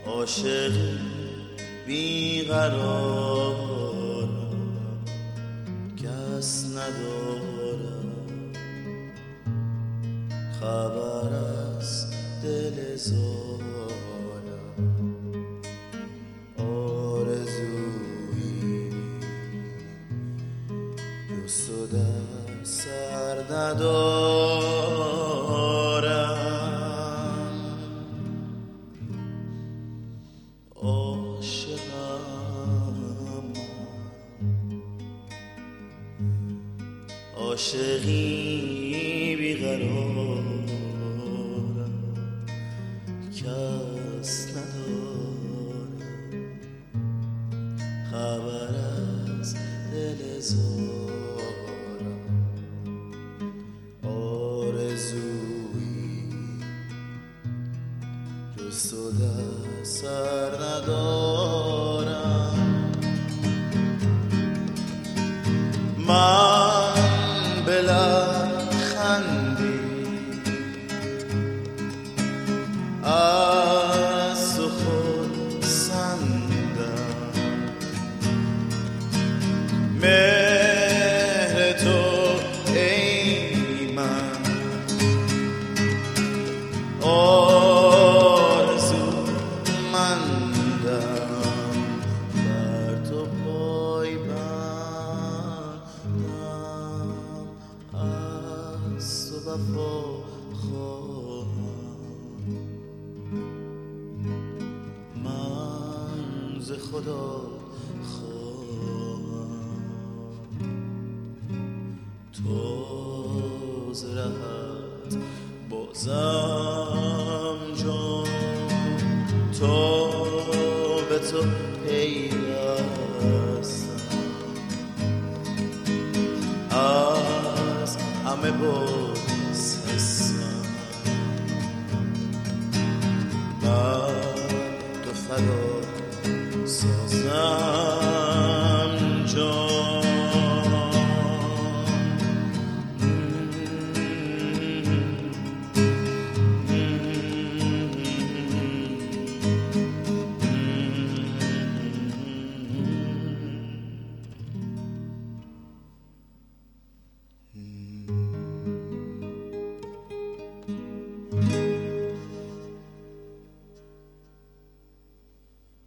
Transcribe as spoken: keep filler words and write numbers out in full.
عاشق بیقرارم، کس ندارم خبر از دل زارم. آرزویی جز تو در سر ندارم. عاشقم عاشقی بیقرارم، کس ندارم خبر از دل زارم. آرزویی جز تو در سر ندارم. من به لبخندی از تو خرسندم، مهر تو ای من آرزومندم، بر تو پای بندم، از تو وفا خواهم. من ز خدا خواهم تو ز رهت بازم جان، تو به تو پیوستم، از همه بگسستم، بر تو فدا سازم جان.